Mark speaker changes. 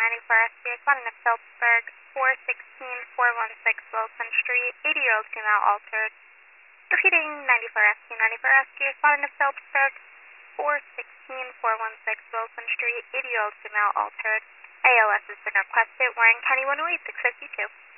Speaker 1: 94SQ, responding to Phillipsburg, 416-416 Wilson Street, 80-year-old female altered. Repeating 94SQ, responding to Phillipsburg, 416-416 Wilson Street, 80-year-old female altered. ALS has been requested. Warren County 108, 652.